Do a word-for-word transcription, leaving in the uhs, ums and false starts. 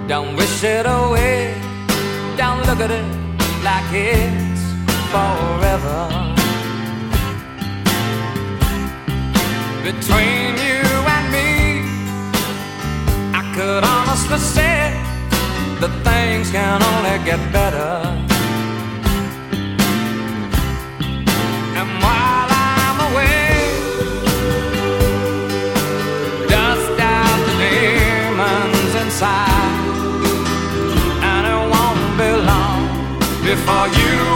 Don't wish it away, don't look at it like it's forever. Between you and me, I could honestly say that things can only get better. And while I'm away, dust out the demons inside, and it won't be long before you